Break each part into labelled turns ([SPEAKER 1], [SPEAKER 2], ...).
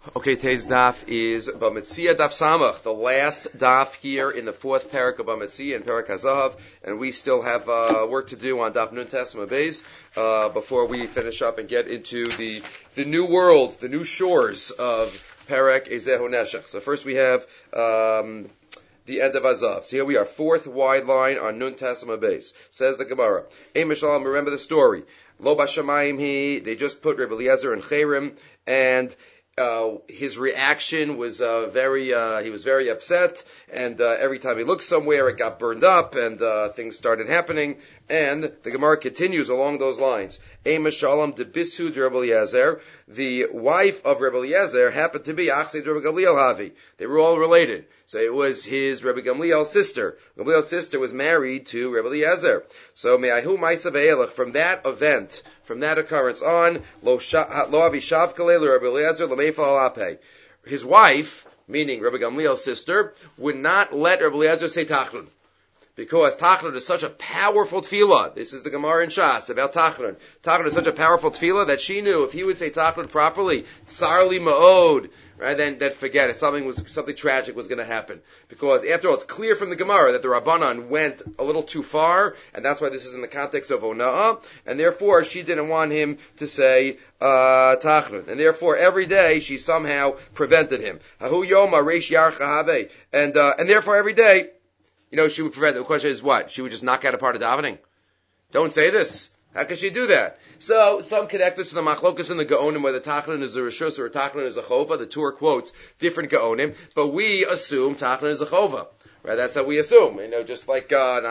[SPEAKER 1] Okay, today's daf is Bamitzia Daf Samach, the last daf here in the fourth parak of Bamitzia and Parak HaZahav, and we still have work to do on Daf Nun Tesma Beis before we finish up and get into the new world, the new shores of Parak Ezehu Neshech. So first we have the end of Azav. So here we are, fourth wide line on Nun Tesma Beis. Says the Gemara, Ein Mishalom, remember the story. Lo Bashamayim Hi, they just put Rebbe Eliezer in Chayrim, and his reaction was he was very upset, and every time he looked somewhere it got burned up, and things started happening, and the Gemara continues along those lines. Ema Shalom de Bisu Rebbe Eliezer, the wife of Rebbe Eliezer happened to be Achsei Rebbe Gamliel Havi. They were all related. So it was his Rebbe Gamliel's sister. Gamliel's sister was married to Rebbe Eliezer. So Me'ahu Ma'asav Eilach, from that event, from that occurrence on, Lo Avishav Kalei Rebbe Eliezer L'Meifal Ape. His wife, meaning Rebbe Gamliel's sister, would not let Rebbe Eliezer say Tachnun. Because Tachnun is such a powerful tefillah. This is the Gemara in Shas about Tachnun. Tachnun is such a powerful tefillah that she knew if he would say Tachnun properly, Tsarli Ma'od, right, then forget it. Something tragic was going to happen. Because after all, it's clear from the Gemara that the Rabbanan went a little too far, and that's why this is in the context of Ona'ah, and therefore she didn't want him to say Tachnun. And therefore every day she somehow prevented him. Hahu Yoma Reish Yarcha Habe. And therefore every day, she would prevent it. The question is what? She would just knock out a part of davening? Don't say this. How can she do that? So, some connect this to the machlokas in the Gaonim, whether Tachnun is a Rishus or Tachnun is a Chova. The two are quotes, different Gaonim, but we assume Tachnun is a Chova. Right? That's how we assume. Just like,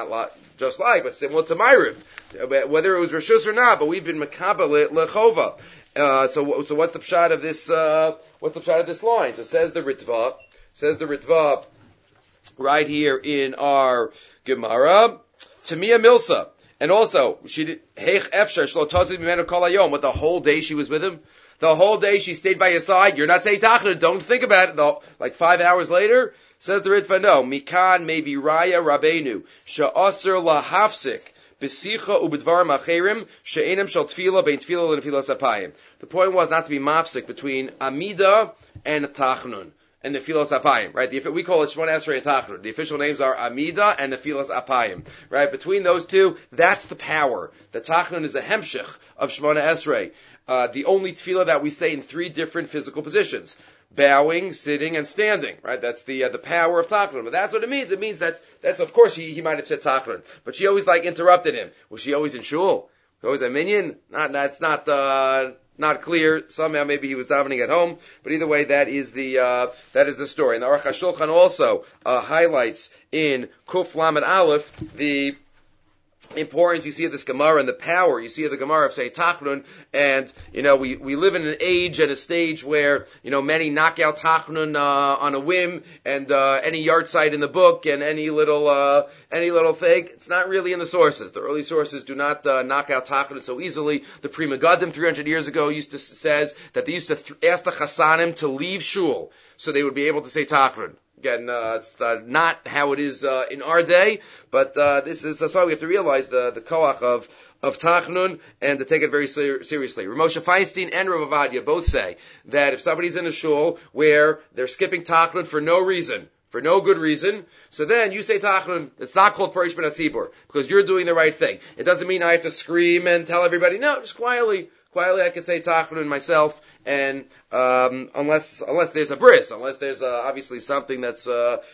[SPEAKER 1] but similar to Ma'ariv. Whether it was Rishus or not, but we've been Makabal Lechova. So what's the pshat of this, line? So says the Ritva, right here in our Gemara, Tamia Milsa. And also, what the whole day she was with him? The whole day she stayed by his side. You're not saying Tachnun, don't think about it. Like 5 hours later, says the Ritva, no. Mikan mevi raya rabenu, sha'asr lahafsik, besicha ubedvar macherim, she'enem shal tefila bein tefila lenefilas apayim. The point was not to be mafsik between Amida and Tachnun. And Nefilas Apayim, right? We call it Shemona Esrei and Tachnun. The official names are Amida and Nefilas Apayim, right? Between those two, that's the power. The Tachnun is a hemshich of Shemona Esrei. The only tefillah that we say in three different physical positions. Bowing, sitting, and standing, right? That's the power of Tachnun. But that's what it means. It means that's of course he might have said Tachnun. But she always interrupted him. Was she always in shul? Always a minyan? That's not clear. Somehow maybe he was davening at home, but either way, that is the story. And the Aruch HaShulchan also highlights in Kuf Lamed Aleph the importance you see of this Gemara and the power you see of the Gemara of say Tachnun, and we live in an age and a stage where many knock out Tachnun on a whim, and any yard site in the book and any little thing, it's not really in the sources. The early sources do not knock out Tachnun so easily. The Pri Megadim 300 years ago says that they used to ask the Chasanim to leave shul so they would be able to say Tachnun. Again, it's not how it is in our day, but this is so we have to realize the koach of Tachnun and to take it very seriously. Ramosha Feinstein and Rav Avadia both say that if somebody's in a shul where they're skipping Tachnun for no good reason, so then you say Tachnun. It's not called Perish Ben Hatzibur because you're doing the right thing. It doesn't mean I have to scream and tell everybody. No, just quietly I could say Tachnun myself, and unless there's a bris, unless there's obviously something that's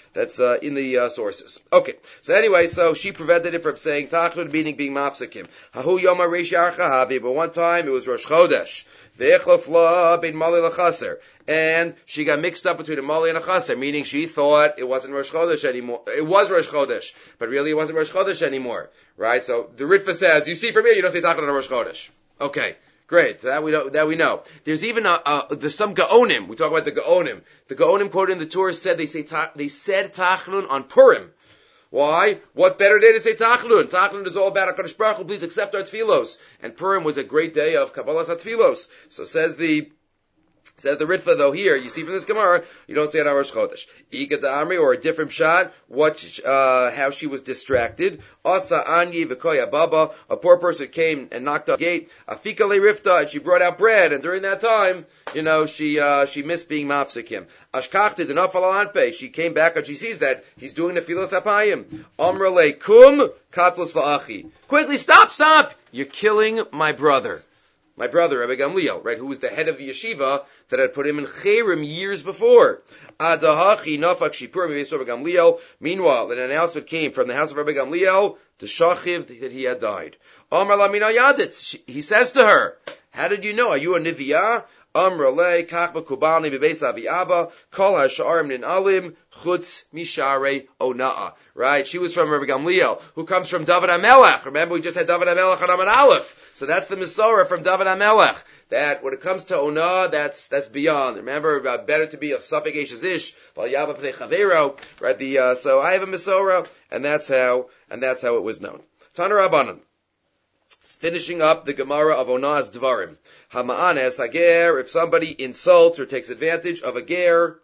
[SPEAKER 1] in the sources. Okay, so anyway, so she prevented him from saying Tachnun, meaning being mafsikim. Hahu Yoma Reish Yarcha Havi, but one time it was Rosh Chodesh. Ve'echlofla bein Mali l'chaser, and she got mixed up between a Mali and a Chaser, meaning she thought it wasn't Rosh Chodesh anymore. It was Rosh Chodesh, but really it wasn't Rosh Chodesh anymore, right? So the Ritva says, you see from here, you don't say Tachnun on Rosh Chodesh. Okay. Great, that we know. There's even there's some Gaonim. We talk about the Gaonim. The Gaonim quoted in the Torah said they said Tachnun on Purim. Why? What better day to say Tachnun? Tachnun is all about HaKadosh Baruch Hu, please accept our tefillos. And Purim was a great day of Kabbalas HaTefillos. So says the Says the Ritva, though, here, you see from this Gemara, you don't say it on Rosh Chodesh. Ika Amri, or a different shot, how she was distracted. Asa Anyi V'koya Baba, a poor person came and knocked on the gate. Afika Le Rifta, and she brought out bread, and during that time, she missed being mafsikim. Ashkachti Denafal Anpe, she came back and she sees that he's doing the Filos Apayim. Amra Le Kum, Katlos La'achi. Quickly, stop! You're killing my brother. My brother, Rabbi Gamliel, right, who was the head of the yeshiva that had put him in Cherem years before. Adahachi nafak shipur mibeis Rabbi Gamliel. Meanwhile, an announcement came from the house of Rabbi Gamliel to Shachiv that he had died. Amar lamina yadit. He says to her, how did you know? Are you a Niviyah? Amr le kach b'kubalni b'beis avi abba kol ha'sha'arim nin alim chutz mishare ona'a. Right? She was from Rabbi Gamliel, who comes from David HaMelech. Remember, we just had David HaMelech on Amud Aleph. So that's the Mesorah from David HaMelech. That when it comes to Onah, that's beyond. Remember, better to be a Safek Eishes Ish, Val Yava Pnei Chavero. Right? So I have a Mesorah, and that's how it was known. Tana Rabbanan. Finishing up the Gemara of Onah's Dvarim. Hama'anes Hager, if somebody insults or takes advantage of a ger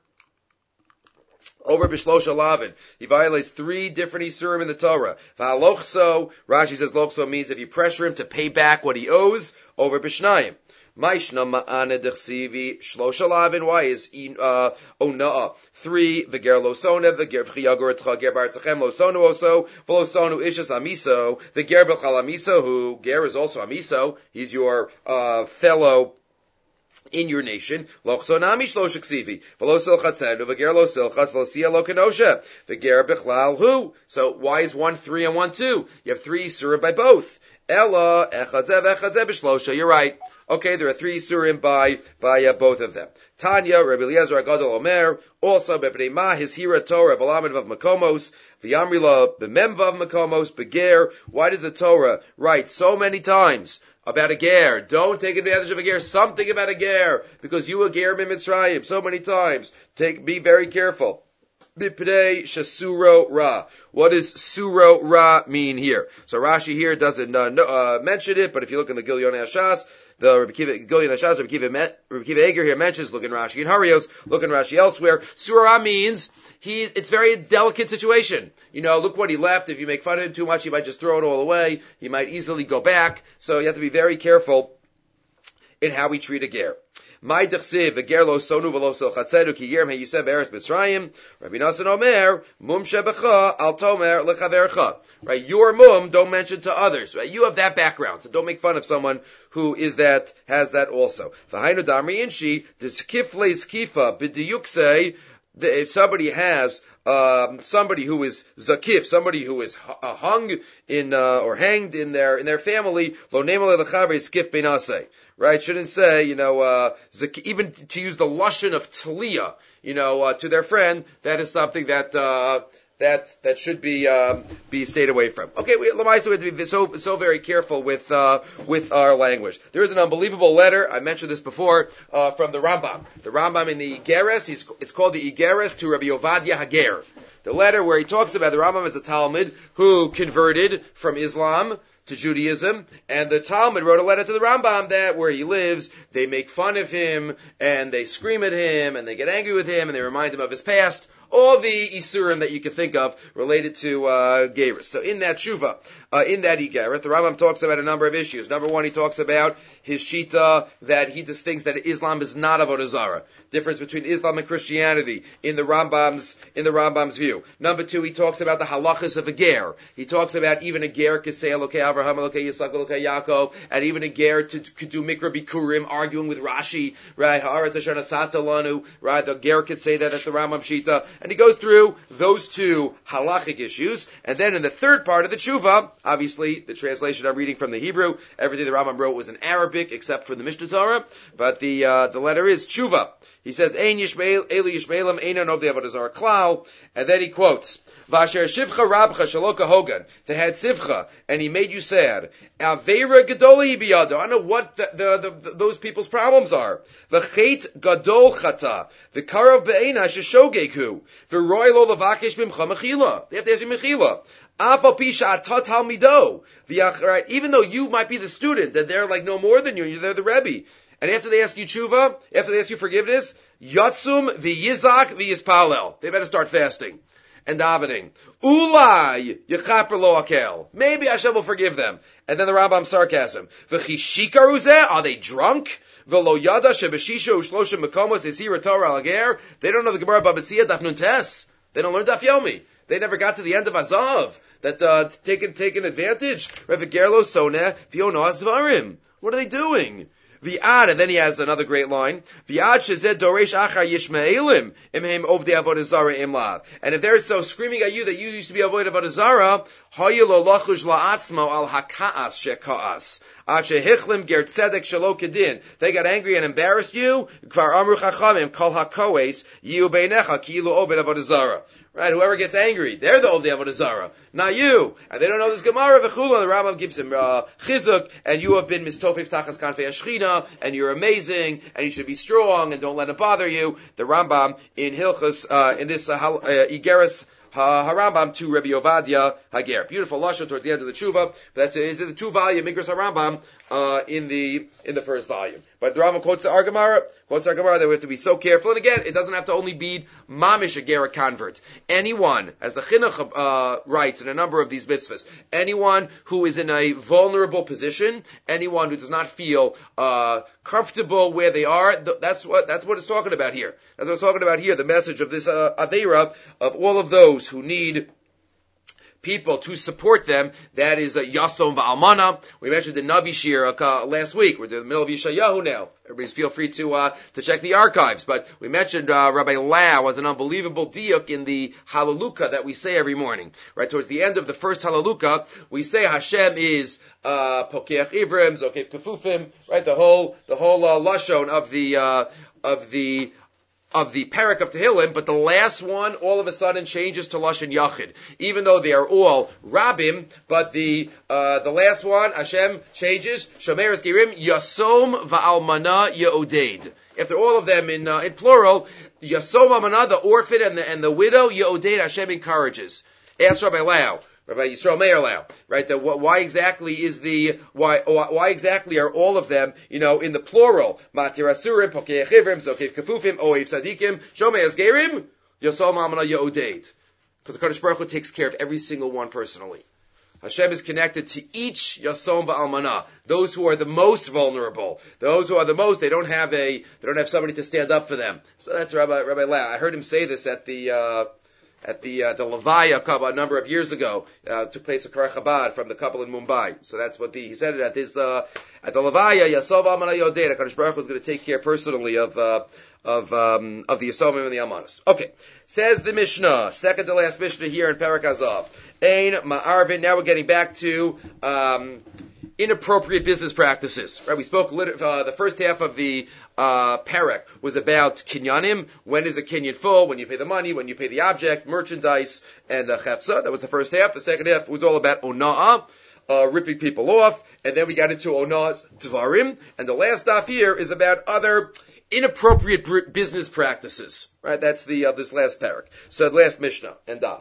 [SPEAKER 1] over Bishlosha Lavin, he violates 3 different Isurim in the Torah. V'halochso, Rashi says lochso means if you pressure him to pay back what he owes over Bishnayim. Maishna ma'ane dechsivi shlosha lavin. Why is onaa 3? V'ger losona v'ger v'chiyagur etcha ger bartzachem losonu oso v'losonu ishas amiso v'ger b'chal amiso, who ger is also amiso. He's your fellow in your nation. Lochso nami shlosha ksivi v'losil chatzenu v'ger losil chatz v'losia lo kenosha v'ger b'chlal who. So why is 1 3 and 1 2? You have 3 surah by both. Ella echazeh v'echazeh b'shlosha. You're right. Okay, there are 3 surim by both of them. Tanya, Rabbi Eliezer Agadol Omer, also Bepnei Ma, his hira Torah, Balamed Vav Makomos, V'yamrila, B'mem Vav Makomos, Beger. Why does the Torah write so many times about a ger? Don't take advantage of a ger. Something about a ger, because you a ger min Mitzrayim so many times. Be very careful. Bipnei shesuro ra. What does suro ra mean here? So Rashi here doesn't mention it, but if you look in the Gilyon Hashas, the Rabbi Kiva Eger here mentions, look in Rashi in Harios, look in Rashi elsewhere. Surah means it's very delicate situation. Look what he left. If you make fun of him too much, he might just throw it all away. He might easily go back. So you have to be very careful in how we treat a ger. My dechsiv v'ger lo sonu v'lo so chatzedu ki yirm heyuseh be'eretz Mitzrayim. Rabbi Nassan Omer mum shebecha al tomer lechavercha. Right, your mum don't mention to others. Right, you have that background, so don't make fun of someone who has that also. V'hainu damri inshi d'skif le skifa b'diyuksei. If somebody has somebody who is zakif, somebody who is hung in or hanged in their family, lo nemale lechaver skif beinasei. Right, shouldn't say, even to use the lashon of tliyah, to their friend, that is something that should be stayed away from. Okay, we have to be so very careful with our language. There is an unbelievable letter, I mentioned this before, from the Rambam. The Rambam in the Igeres, it's called the Igeres to Rabbi Ovadia Hager. The letter where he talks about the Rambam as a Talmud who converted from Islam to Judaism, and the Talmud wrote a letter to the Rambam that where he lives, they make fun of him, and they scream at him, and they get angry with him, and they remind him of his past. All the Isurim that you can think of related to Geirus. So in that Shuvah, in that Igeres, the Rambam talks about a number of issues. Number 1, he talks about his Shita, that he just thinks that Islam is not Avodah Zarah. Difference between Islam and Christianity in the Rambam's view. Number 2, he talks about the halachas of a ger. He talks about even a ger could say Elokei Avraham, Elokei Yitzchak, Elokei Yaakov, and even a ger could do Mikra Bikurim, arguing with Rashi, right? Haaretz Asher Nasata Lanu, right? The ger could say that at the Rambam Shita. And he goes through those 2 halachic issues. And then in the third part of the tshuva, obviously the translation I'm reading from the Hebrew, everything the Rambam wrote was in Arabic except for the Mishnah Torah, but the letter is tshuva. He says, Ein Yishmael, Eli Yishmaelim, Einon of the Avodah Zarah Klal. And then he quotes, Vasher Shivcha Rabcha Shaloka Hogan. They had Sivcha, and he made you sad. Aveira Gadoli Biyado. I don't know what those people's problems are. V'chet Gadol Chata. V'karav Be'ena Sheshogeku. V'roy Lo Lavakesh Bimcha Mechila. They have to ask you Mechila. Right? Even though you might be the student, that they're like no more than you, they're the Rebbe. And after they ask you tshuva, after they ask you forgiveness, yatsum v'yizak v'yispalel. They better start fasting and davening. Ulai yechaper lo akel. Maybe Hashem will forgive them. And then the Rambam sarcasm. V'chishikaru, are they drunk? V'lo yada shebeshisha u'shlosha mekomos esira Torah alager. They don't know the Gemara Babatzia Daf Nun Tes. They don't learn Daf Yomi. They never got to the end of Azav. That taken advantage. Rav Gerlo Soneh V'yonoas Dvarim. What are they doing? V'ad, and then he has another great line. V'ad shezed doresh achar yishmaelim imhem ovdei avodah zara imlav. And if they're so screaming at you that you used to be avodah avodah zara, hayu lo lachush la'atzmo al haka'as sheka'as. Ad shehichlim ger tzedek shelo kedin. They got angry and embarrassed you. Kvar amru chachamim kol hakoes yiu beinecha ki'ilu oved avodah zara. Right, whoever gets angry, they're the Ovdei Avodah Zarah, not you. And they don't know this Gemara, v'chula, the Rambam gives him chizuk, and you have been mistofif tachas kanfei Ashchina, and you're amazing, and you should be strong, and don't let it bother you. The Rambam in Hilchus, in this Igeres HaRambam to Rabbi Ovadia Hager. Beautiful lashon towards the end of the tshuva. That's it. It's the 2-volume Igros HaRambam in the first volume. But the Rambam quotes our Gemara that we have to be so careful. And again, it doesn't have to only be mamish a gera convert. Anyone, as the Chinuch writes in a number of these mitzvahs, anyone who is in a vulnerable position, anyone who does not feel comfortable where they are, that's what it's talking about here. That's what it's talking about here. The message of this Aveira of all of those who need people to support them, that is Yasom Va'almana. We mentioned the Navi Shir last week. We're in the middle of Yeshayahu now. Everybody's feel free to check the archives. But we mentioned Rabbi Lau was an unbelievable diuk in the Hallelujah that we say every morning. Right towards the end of the first Hallelujah, we say Hashem is Pokeach Ivrim, Zokef Kefufim. Right, the whole lashon of the parak of Tehillim, but the last one all of a sudden changes to Lashon Yachid. Even though they are all Rabim, but the last one, Hashem changes, Shomer Esgerim, Yasom Va'almana Ye'odeid. After all of them in plural, Yasom Almana, the orphan and the widow, Ye'odeid, Hashem encourages. Ask Rabbi Lau. Rabbi Yisrael Meir Lau, right? Why exactly are all of them, in the plural? Matir Asurim, Pokeach Ivrim, Zokev Kefufim, Oev Sadikim, Shomei Esgerim, Yosol Ma'amana Ye'odeid. Because the Kadosh Baruch Hu takes care of every single one personally. Hashem is connected to each Yasom Va'almana. Those who are the most vulnerable. Those who are the most, they don't have somebody to stand up for them. So that's Rabbi Lau. I heard him say this at the Levaya a number of years ago, took place at Kar Chabad from the couple in Mumbai. So that's what he said it at the Levaya, Yasov Amana Yodei, HaKadosh Baruch Hu is going to take care personally of the Yasomim and the Amanas. Okay. Says the Mishnah, second to last Mishnah here in Parak Azav. Ein Ma'arvin, now we're getting back to, inappropriate business practices. Right? We spoke the first half of the parak was about kinyanim. When is a kinyan full? When you pay the money, when you pay the object, merchandise, and chepsa. That was the first half. The second half was all about ona'ah, ripping people off. And then we got into ona'ah's dvarim. And the last daf here is about other inappropriate business practices. Right? That's this last parak. So last Mishnah and daf.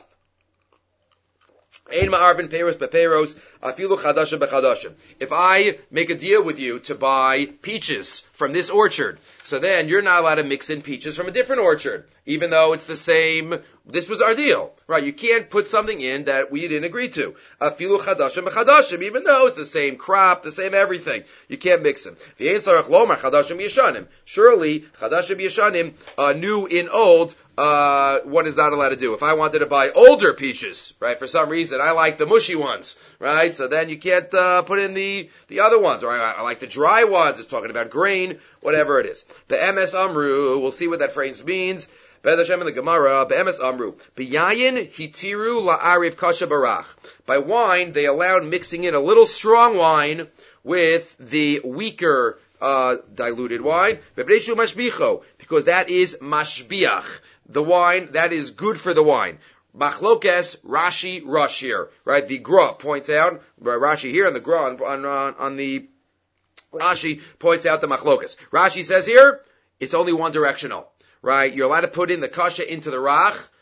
[SPEAKER 1] Ein ma'arvin peiros be'peiros, afilu chadashim bechadashim. If I make a deal with you to buy peaches from this orchard, so then you're not allowed to mix in peaches from a different orchard, even though it's the same. This was our deal, right? You can't put something in that we didn't agree to. Afilu chadashim bechadashim, even though it's the same crop, the same everything, you can't mix them. V'yein sarach lomar chadashim yeshanim. Surely chadashim yeshanim, new in old. One is not allowed to do. If I wanted to buy older peaches, right, for some reason, I like the mushy ones, right, so then you can't put in the other ones, or I like the dry ones, it's talking about grain, whatever it is. Be'emes amru, we'll see what that phrase means. Be'ez Hashem in the Gemara, be'emes amru, be'yayin hitiru la'ariv kasha barach. By wine, they allowed mixing in a little strong wine with the weaker diluted wine, because that is mashbiach. The wine, that is good for the wine. Machlokes, Rashi, Rosh here. Right? The Gra points out, Rashi here, and the Gra on the Rashi points out the Machlokes. Rashi says here, it's only one directional. Right? You're allowed to put in the kasha into the rach,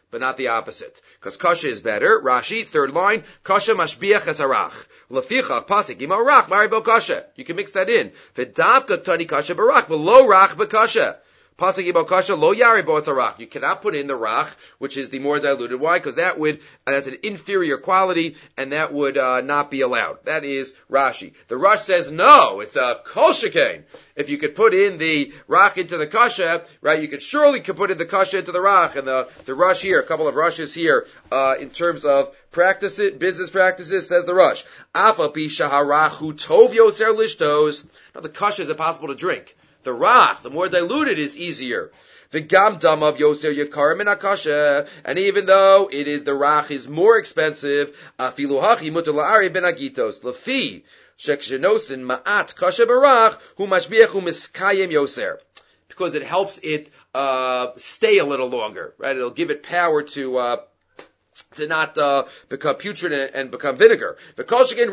[SPEAKER 1] but not the opposite. Because kasha is better. Rashi, third line, kasha mashbiach es arach. Lefichach pasik im arach maribel kasha. You can mix that in. V'davka tani kasha barach, v'lo rach b'kasha. Pasuk ibal kasha lo yari bo rach. You cannot put in the rach, which is the more diluted. Why? Because that's an inferior quality, and that would not be allowed. That is Rashi. The Rush says no, it's a kol shekain. If you could put in the rach into the kasha, right? You could surely put in the kasha into the rach. And the Rush here, a couple of Rushes here, in terms of business practices, says the Rush. Afa pi shaharachu tov yoser lishtos. Now the kasha is impossible to drink. The rach, the more diluted, is easier. The gamdam of yoser yakar min akasha, and even though the rach is more expensive, afilu hachi mutar la'ari ben agitos lefi shekshenosin ma'at kasha barach hu mashbiach miskayim yoser, because it helps it stay a little longer, right? It'll give it power to not become putrid and become vinegar. So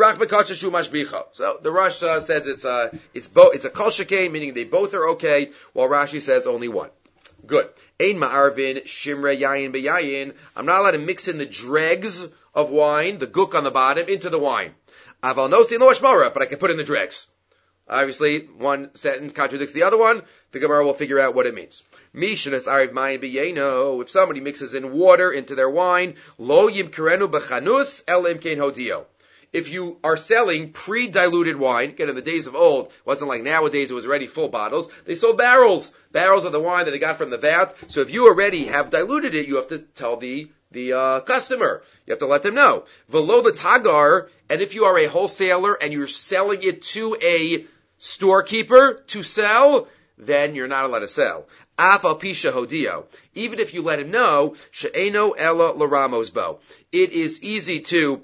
[SPEAKER 1] the Rosh says it's a kol shekain, meaning they both are okay, while Rashi says only one. Good. Ein ma'arvin shimra yayin beyayin. I'm not allowed to mix in the dregs of wine, the guk on the bottom, into the wine. Aval nosin lo ashmara, but I can put in the dregs. Obviously, one sentence contradicts the other one. The Gemara will figure out what it means. Mishanas ariv mayin b'yeno. If somebody mixes in water into their wine, lo yimkerenu b'chanus el imkein hodio. If you are selling pre-diluted wine, again, in the days of old, it wasn't like nowadays, it was already full bottles. They sold barrels of the wine that they got from the vat. So if you already have diluted it, you have to tell the customer. You have to let them know. Velo the tagar, and if you are a wholesaler and you're selling it to a storekeeper to sell, then you're not allowed to sell. Afal pisha hodio. Even if you let him know, she'eno ella l'ramos bo. It is easy to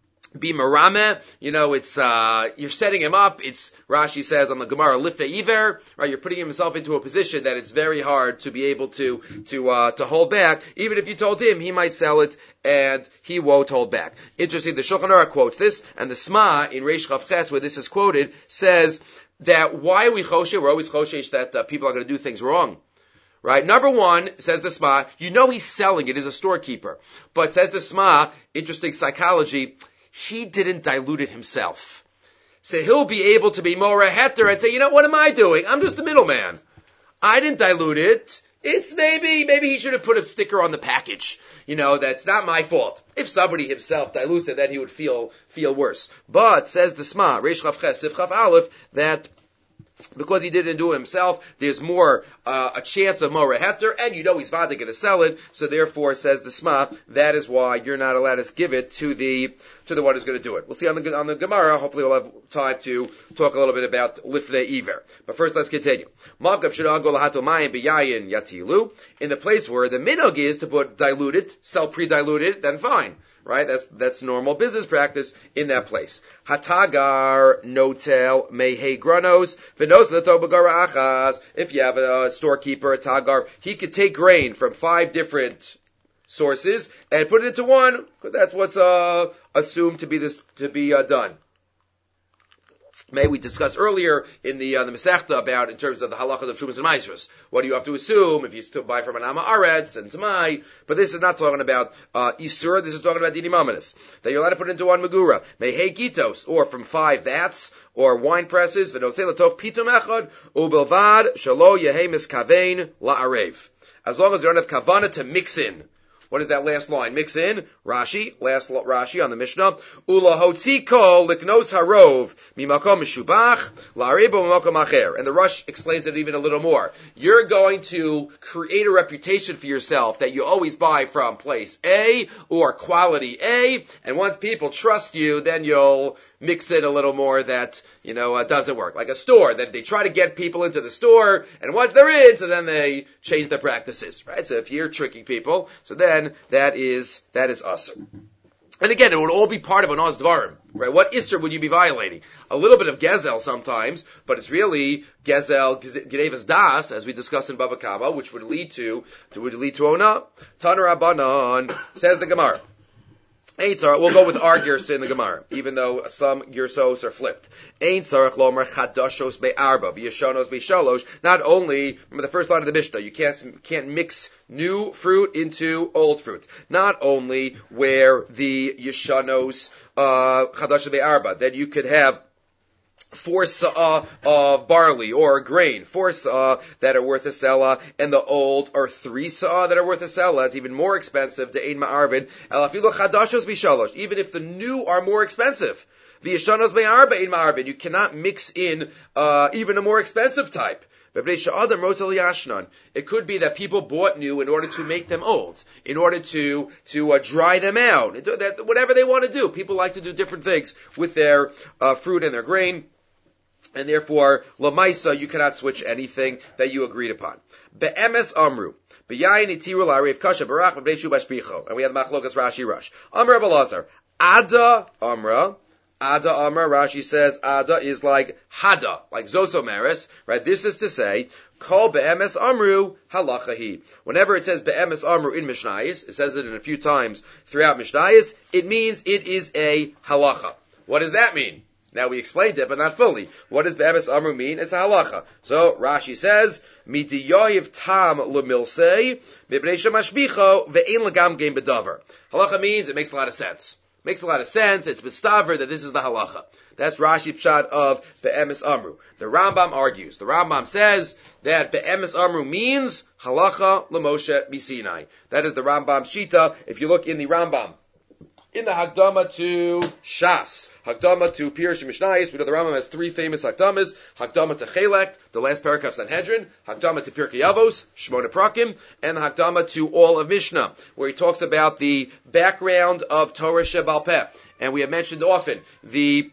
[SPEAKER 1] be marame, it's, you're setting him up. It's, Rashi says on the Gemara, lifta iver, right? You're putting himself into a position that it's very hard to be able to hold back. Even if you told him, he might sell it and he won't hold back. Interesting, the Shulchan Aruch quotes this, and the Sma in Reish Chav Ches, where this is quoted, says that why are we choshesh? We're always choshesh that people are going to do things wrong. Right? Number one, says the Sma, he's selling it as a storekeeper. But says the Sma, interesting psychology, he didn't dilute it himself. So he'll be able to be more a heter and say, what am I doing? I'm just the middleman. I didn't dilute it. It's maybe he should have put a sticker on the package. That's not my fault. If somebody himself dilutes it, then he would feel worse. But, says the Sma, Reish Chav Ches, Sif Chav Aleph, that because he didn't do it himself, there's more, a chance of more heter, and he's vada going to sell it, so therefore, says the Sma, that is why you're not allowed to give it to the one who's going to do it. We'll see on the Gemara, hopefully we'll have time to talk a little bit about lifnei iver. But first, let's continue. In the place where the minog is to put diluted, sell pre-diluted, then fine. Right? That's normal business practice in that place. Hatagar notel mehe granos v'nos l'tobagara achas. If you have a storekeeper, a tagar, he could take grain from 5 different sources and put it into one. That's what's assumed to be done. May we discussed earlier in the Masechta about in terms of the halachas of Shumas and Maasros. What do you have to assume if you still buy from an Ama Aretz and Tamai? But this is not talking about Isur. This is talking about Dini Mamanis. That you're allowed to put into one Megura. Mehei Gitos, or from 5 vats or wine presses. V'nosei l'tov pitum echad ubelvad shalo yehei miskavein la'arev. As long as you don't have kavana to mix in. What is that last line? Mix in. Rashi, last Rashi on the Mishnah. Ula hotzi kol liknos harov mimakom mishubach la'arebo mimakom acher. And the Rush explains it even a little more. You're going to create a reputation for yourself that you always buy from place A or quality A, and once people trust you, then you'll mix in a little more that, doesn't work. Like a store, that they try to get people into the store, and once they're in, so then they change their practices, right? So if you're tricking people, so then that is us. And again, it would all be part of an Oz Dvarim, right? What Isser would you be violating? A little bit of Gezel sometimes, but it's really Gezel, Gedevas Das, as we discussed in Baba Kama, which would lead to Ona. Taner Rabbanon, says the Gemara. Ein tzarech, we'll go with our girsa in the Gemara, even though some girsos are flipped. Ein tzarech lomer chadashos be'arba, v'yeshonos be'shalosh. Not only, remember the first line of the Mishnah, you can't mix new fruit into old fruit. Not only where the yeshonos, chadashos be'arba, then you could have 4 sa'ah of barley or grain, 4 sa'ah that are worth a selah, and the old are 3 sa'ah that are worth a selah. It's even more expensive to ein ma'arvin. Elafilu chadashos b'shalosh. Even if the new are more expensive, v'yeshanos be'arba ein ma'arvin. You cannot mix in even a more expensive type. It could be that people bought new in order to make them old, in order to dry them out, whatever they want to do. People like to do different things with their fruit and their grain. And therefore, Lamaisa, you cannot switch anything that you agreed upon. Be'emes amru. B'yayin itiru la'ariv kasha barach b'bneishu bashpicho. And we have machlokas Rashi Rush. Amr Abelazar. Ada amra. Ada amra, Rashi says, Ada is like Hada, like Zosomeris, right? This is to say, Kol be'emes amru halachahi. Whenever it says be'emes amru in Mishnayos, it says it in a few times throughout Mishnayos, it means it is a halacha. What does that mean? Now we explained it, but not fully. What does be'emes amru mean? It's a halacha. So Rashi says, Midiyoyiv tam lemilsei, mibnei shemashbicho, ve'en legam gein bedavar. Halacha means it makes a lot of sense. Makes a lot of sense. It's mistaver that this is the halacha. That's Rashi Pshat of be'emes amru. The Rambam argues. The Rambam says that be'emes amru means halacha l'Moshe misinai. That is the Rambam Shita. If you look in the Rambam, in the Hakdama to Shas, Hakdama to Pirush Mishnayos, we know the Rambam has 3 famous Hakdamas: Hakdama to Chelek, the last parak of Sanhedrin; Hakdama to Pirkei Avos, Shmona Prakim; and the Hakdama to all of Mishnah, where he talks about the background of Torah Shebal Peh. And we have mentioned often the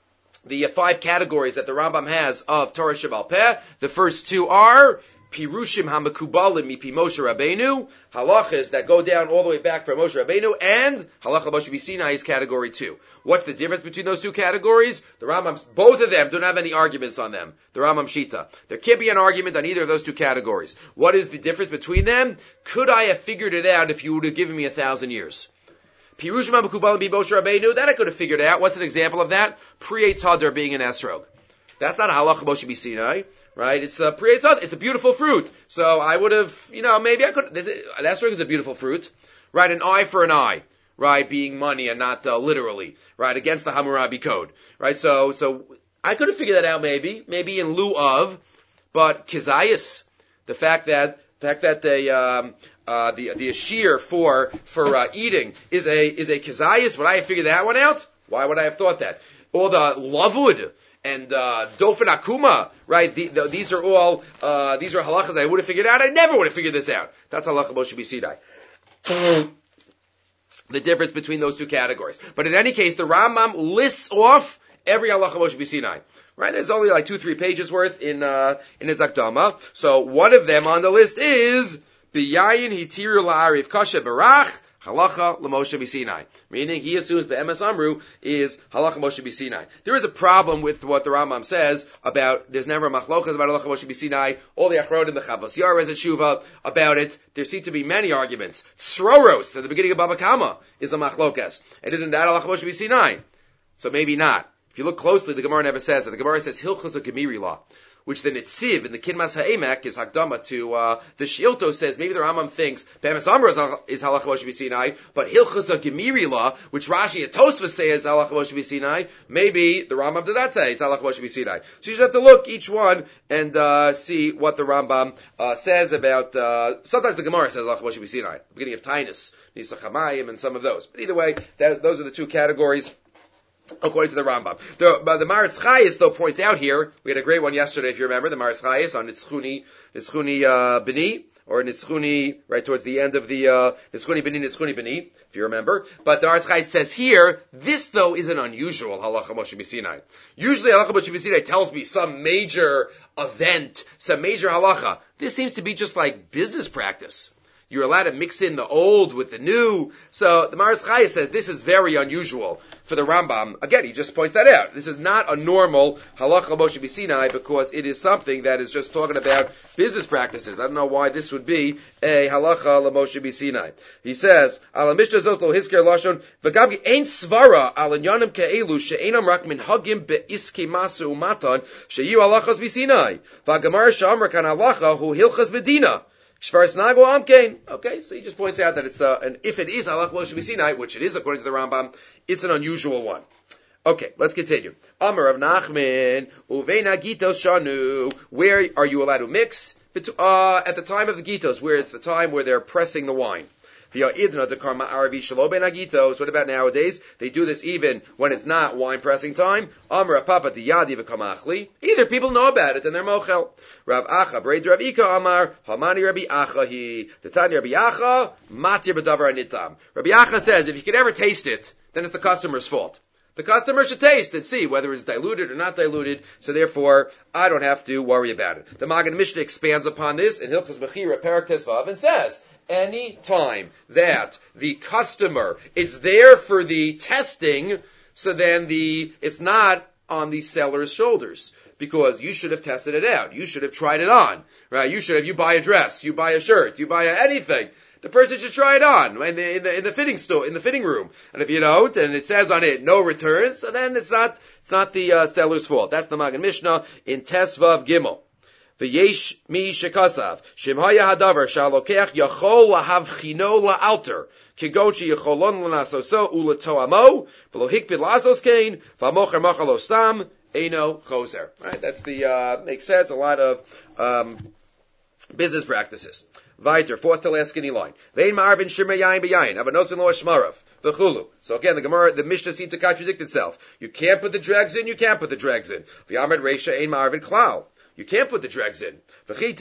[SPEAKER 1] 5 categories that the Rambam has of Torah Shebal Peh. The first 2 are Pirushim HaMekubalim Mipi Moshe Rabbeinu, halachas that go down all the way back from Moshe Rabbeinu, and halacha Moshe B'Sinai is category 2. What's the difference between those 2 categories? The Rambam, both of them don't have any arguments on them. The Rambam Shita. There can't be an argument on either of those 2 categories. What is the difference between them? Could I have figured it out if you would have given me 1,000 years? Pirushim HaMekubalim Mipi Moshe Rabbeinu, that I could have figured out. What's an example of that? Pri-Eitz Hadar being an esrog. That's not a halacha Moshe B'Sinai. Right? It's it's a beautiful fruit. So I would have, maybe I could, an esrog is a beautiful fruit. Right? An eye for an eye. Right? Being money and not literally. Right? Against the Hammurabi code. Right? So I could have figured that out maybe in lieu of, but kizayis, the fact that the ashir for eating is a kizayis, would I have figured that one out? Why would I have thought that? Or the lavud and Dofen Akuma, right? These are halachas I would have figured out. I never would have figured this out. That's halacha Moshe B'Sinai. The difference between those 2 categories. But in any case, the Rambam lists off every halacha Moshe B'Sinai. Right? There's only like 2-3 pages worth in his Akdama. So one of them on the list is B'yayin hitiru la'ariv kasha barach halacha l'Moshe B'Sinai. Meaning he assumes the be'emes amru is halacha Moshe B'Sinai. There is a problem with what the Rambam says about, there's never a machlokas about halacha Moshe B'Sinai. All the achronim, the Chavos Yair has a tshuva about it. There seem to be many arguments. Tzroros, at the beginning of Baba Kama, is a machlokas. And isn't that halacha Moshe B'Sinai? So maybe not. If you look closely, the Gemara never says that. The Gemara says hilchos a gemiri law, which the Netziv in the Kinmas Ha'emek is Hakdama to the Shilto says maybe the Rambam thinks be'emes amru is halacha Moshe B'Sinai, but hilchos a gemiri law, which Rashi and Tosfos say is halacha Moshe B'Sinai, maybe the Rambam did not say it's halacha Moshe B'Sinai. So you just have to look each one and see what the Rambam says about. Sometimes the Gemara says halacha Moshe B'Sinai, beginning of Tainus, Nisa Chamayim, and some of those. But either way, those are the 2 categories according to the Rambam. The Maritz Chayes, though, points out here, we had a great one yesterday, if you remember, the Maritz Chayes on Nitzchuni B'ni, or Nitzchuni, right towards the end of the Nitzchuni B'ni, if you remember. But the Maritz Chayes says here, this, though, is an unusual halacha Moshe B'Sinai. Usually, halacha Moshe B'Sinai tells me some major event, some major halacha. This seems to be just like business practice. You're allowed to mix in the old with the new. So the Maris Chaya says this is very unusual for the Rambam. Again, he just points that out. This is not a normal halacha Moshe B'Sinai because it is something that is just talking about business practices. I don't know why this would be a halacha Moshe B'Sinai. He says, "Al Mishnah zos lo hisker lashon v'gam ein svara al inyanim ke'elu she'enam rak min hagim be'iske masu umatan she'yu halachas B'Sinai v'agamar she'amar kan halacha hu hilchas Medina." Okay, so he just points out that it's and if it is halach Moshe B'Sinai, which it is according to the Rambam, it's an unusual one. Okay, let's continue. Amar of Nachman uveina gitos shanu. Where are you allowed to mix? At the time of the gitos, where it's the time where they're pressing the wine. What about nowadays? They do this even when it's not wine pressing time. Either people know about it and they're mochel. Rav Acha, Braid Rav Ika Amar, Hamani Rabbi Acha he. The Tanya Rabbi Acha, Matir B'davar Anitam. Rabbi Acha says if you could ever taste it, then it's the customer's fault. The customer should taste and see whether it's diluted or not diluted, so therefore, I don't have to worry about it. The Magen Mishnah expands upon this in Hilchos Bechira Perek Tesvav and says, any time that the customer is there for the testing, so then it's not on the seller's shoulders. Because you should have tested it out. You should have tried it on. Right? You buy a dress, you buy a shirt, you buy anything. The person should try it on in the fitting store, in the fitting room. And if you don't, and it says on it no returns, so then it's not the seller's fault. That's the Magen Mishnah in Tesvav Gimel. V'yesh mi shekasav shemhaya hadavar shalokech yachol lahav chino la'alter kigochi yacholon l'nasoso uletoamo v'lo hikpid la'asos kain v'amocher machalo stam eino choser. Right, that's the makes sense. A lot of business practices. Weiter, fourth to last skinny line. Vein ma'arvin shirmei yayin b'yayin avanosin lo shmarav v'chulu. So again, the Mishnah seems to contradict itself. You can't put the dregs in. You can't put the dregs in. V'yamad reisha ein ma'arvin klal. You can't put the dregs in. And if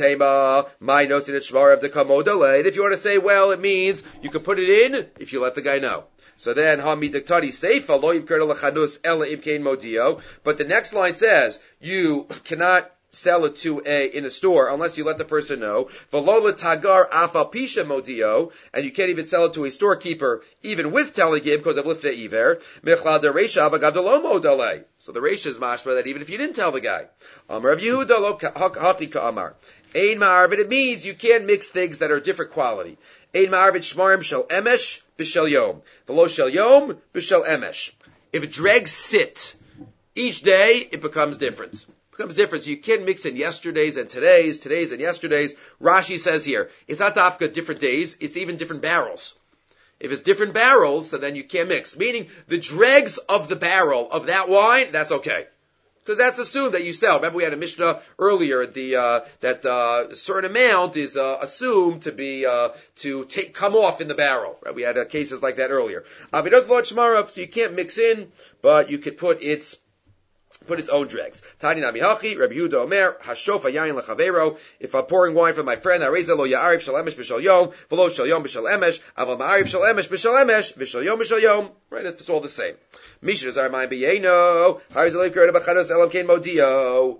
[SPEAKER 1] you want to say, well, it means you can put it in if you let the guy know. So then, but the next line says, you cannot sell it in a store unless you let the person know. And you can't even sell it to a storekeeper even with telling him because of lifted iver. So the Reisha is mashma that even if you didn't tell the guy. It means you can't mix things that are different quality. If dregs sit each day, it becomes different. So you can't mix in yesterday's and today's and yesterday's. Rashi says here, it's not dafka different days, it's even different barrels. If it's different barrels, so then you can't mix. Meaning, the dregs of the barrel of that wine, that's okay. Because that's assumed that you sell. Remember we had a Mishnah earlier, that a certain amount is assumed to be, come off in the barrel. Right? We had cases like that earlier. So you can't mix in, but you could put its own dregs. Tani Nami Hachi, Rabbi Yehuda Omer, Hashofa Yain Lechavero. If I'm pouring wine for my friend, Areza Lo Ya'arif Shal Emesh B'Shal Yom, V'lo Shal Yom B'Shal Emesh, Aval Ma'arif Shal Emesh B'Shal Emesh, V'Shal Yom B'Shal Yom. Right, it's all the same. Misha Zar Ma'im B'Yeino, Harez Alev Kereda B'Chados Elam Kein Modio.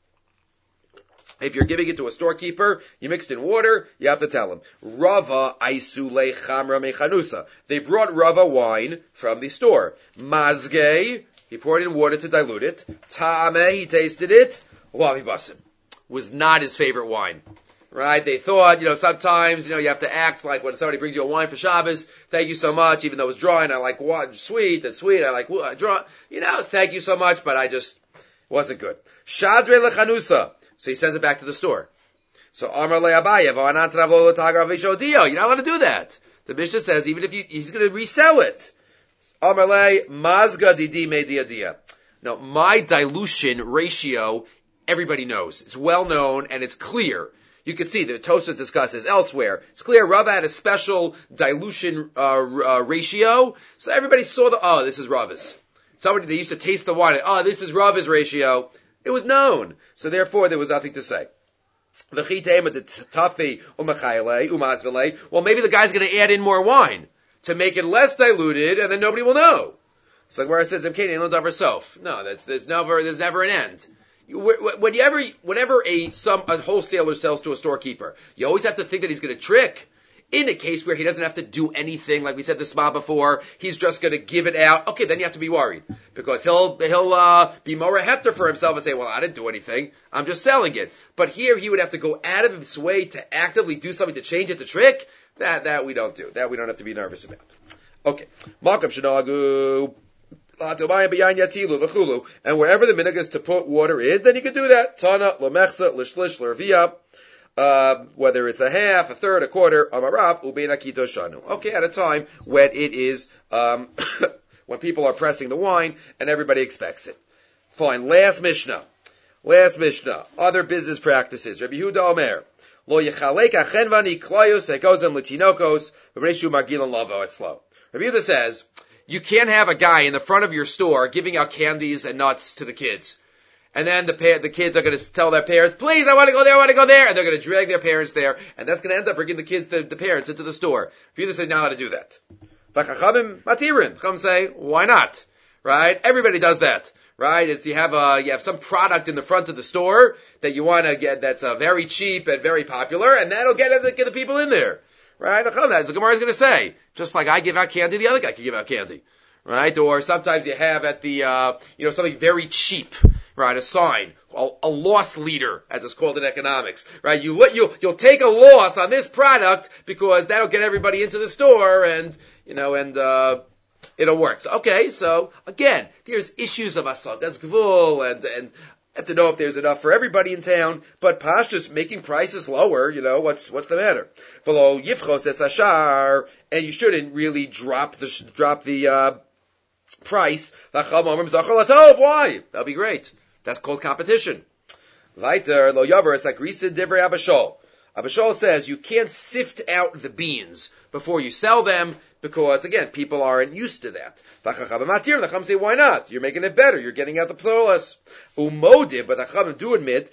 [SPEAKER 1] If you're giving it to a storekeeper, you mixed in water, you have to tell him. Rava Aisule Chamra Mechanusa. They brought Rava wine from the store. Mazge, he poured in water to dilute it. Ta'ameh, he tasted it. Wavi Basim. Was not his favorite wine. Right? They thought, sometimes, you have to act like when somebody brings you a wine for Shabbos, thank you so much, even though it's dry and I like sweet, that's sweet, I like dry, thank you so much, but wasn't good. Shadre lechanusa. So he sends it back to the store. So Amar le'abayev, you're not allowed to do that. The Mishnah says, even if he's going to resell it. Amar le mazga didi mediadia. Now, my dilution ratio, everybody knows. It's well known and it's clear. You can see the Tosfos discusses elsewhere. It's clear Rava had a special dilution ratio, so everybody saw this is Rava's. They used to taste the wine. This is Rava's ratio. It was known, so therefore there was nothing to say. Well, maybe the guy's going to add in more wine to make it less diluted, and then nobody will know. It's like where it says, no, there's never an end. Whenever a wholesaler sells to a storekeeper, you always have to think that he's going to trick. In a case where he doesn't have to do anything, like we said the spa before, he's just going to give it out. Okay, then you have to be worried because he'll be more a hefter for himself and say, "Well, I didn't do anything. I'm just selling it." But here he would have to go out of his way to actively do something to change it to trick. That we don't do. That we don't have to be nervous about. Okay, Makam Shanagu. And wherever the minhag is to put water in, then you can do that. Tana, lemechsa, lishlish, lervia. Whether it's a half, a third, a quarter, amarav, ubeina kitoshanu. Okay, at a time when it is, when people are pressing the wine and everybody expects it. Fine. Last Mishnah. Other business practices. Rabbi Yehuda Omer. Lo yechalek achenvani klayos ve'kozem l'tinokos v'reishu margilan lavo etzlo. Rabbi Yehuda says, you can't have a guy in the front of your store giving out candies and nuts to the kids. And then the kids are going to tell their parents, please, I want to go there, and they're going to drag their parents there, and that's going to end up bringing the kids, the parents, into the store. Rabbi Yehuda says, now how to do that. Chachamim matirin. Chachamim say, why not? Right? Everybody does that. Right? It's you have some product in the front of the store that you want to get that's very cheap and very popular, and that'll get the people in there. Right? As the Gemara is going to say, just like I give out candy, the other guy can give out candy. Right? Or sometimes you have at the, something very cheap. Right? A sign. A loss leader, as it's called in economics. Right? You'll take a loss on this product because that'll get everybody into the store and it'll work. So, okay, so again, there's issues of asagas gvul and have to know if there's enough for everybody in town, but Pashtus making prices lower, what's the matter? V'lo yifchos es ashar, and you shouldn't really drop the price. Why? That'll be great. That's called competition. Weiter, lo yaver es agrisid divrei Abashol. Abashol says you can't sift out the beans before you sell them because, again, people aren't used to that. The Chacham say, why not? You're making it better. You're getting out the plurals. Umodib, but the Chacham do admit,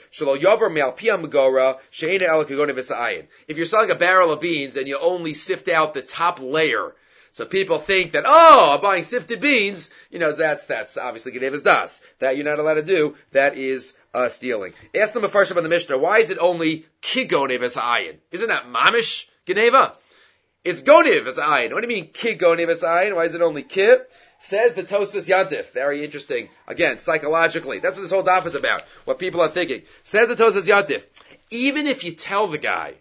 [SPEAKER 1] if you're selling a barrel of beans and you only sift out the top layer, so people think that, I'm buying sifted beans, that's obviously Genevas Das. That you're not allowed to do. That is stealing. Ask them first about the Mishnah, why is it only Kigonevas Ayin? Isn't that Mamish Geneva? It's Gonevas Ayin. What do you mean Kigonevas Ayin? Why is it only Ki? Says the Tosfos Yantif. Very interesting. Again, psychologically. That's what this whole daf is about. What people are thinking. Says the Tosfos Yantif. Even if you tell the guy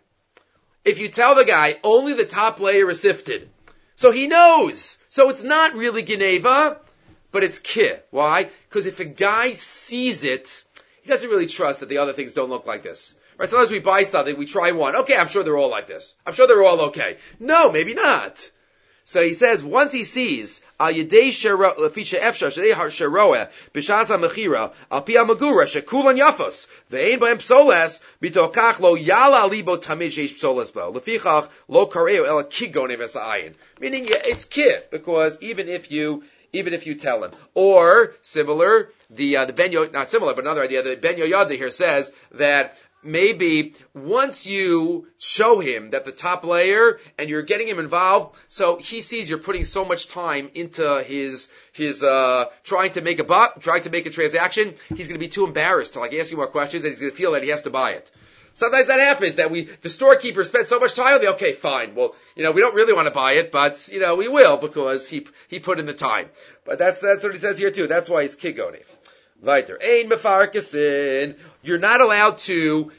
[SPEAKER 1] only the top layer is sifted, so he knows. So it's not really Geneva, but it's Ki. Why? Because if a guy sees it, he doesn't really trust that the other things don't look like this. Right? Sometimes we buy something, we try one. Okay, I'm sure they're all like this. I'm sure they're all okay. No, maybe not. So he says, once he sees, al yedei lefisha efsha shadei sheroeh b'shas ha'mechira al pi ha'magura shekulan yafos ve'ein b'hem psoles mitokach lo yala libo tamid sheish psoles bo lefichach lo kareu ela kigon eves ha'ayin. Meaning it's kid because even if you tell him, or similar, not similar, but another idea. The Ben Yoyada here says that maybe once you show him that the top layer and you're getting him involved, so he sees you're putting so much time into his trying to make a transaction, he's going to be too embarrassed to ask you more questions, and he's going to feel that he has to buy it. Sometimes that happens, that the storekeeper spends so much time with it. Okay, fine. Well, we don't really want to buy it, but, we will because he put in the time. But that's what he says here too. That's why it's kigonev. Weiter. Ein mefarkasin. You're not allowed to,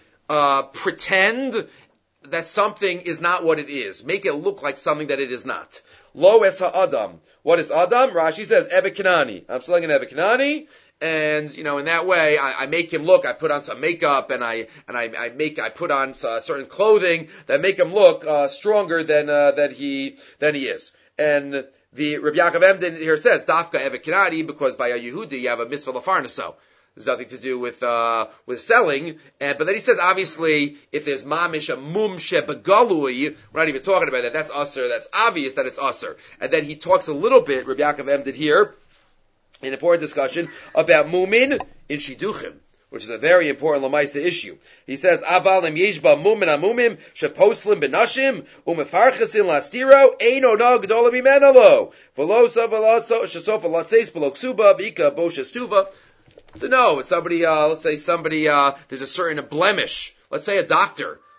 [SPEAKER 1] pretend that something is not what it is. Make it look like something that it is not. Lo es ha'adam. What is Adam? Rashi says, Ebed Kanani. I'm selling an Ebed Kanani. And, in that way, I make him look, I put on some makeup and I put on certain clothing that make him look, stronger than he is. And the Rabbi Yaakov Emden here says, Dafka Eved Kanani, because by a Yehudi you have a mitzvah lafarnaso. There's nothing to do with selling. But then he says, obviously, if there's mamish a mumshe begalui, we're not even talking about that. That's usser. That's obvious that it's usser. And then he talks a little bit, Rabbi Yaakov Emden here, an important discussion about mumin in shiduchim, which is a very important lamaisa issue. He says, Aval em yeshba mumin amumim sheposlim benashim umefarchasin lastiro eino na gdola mimenalo velosa shesofa latseis below ksuba vika boshestuva. To know, somebody, let's say there's a certain blemish. Let's say a doctor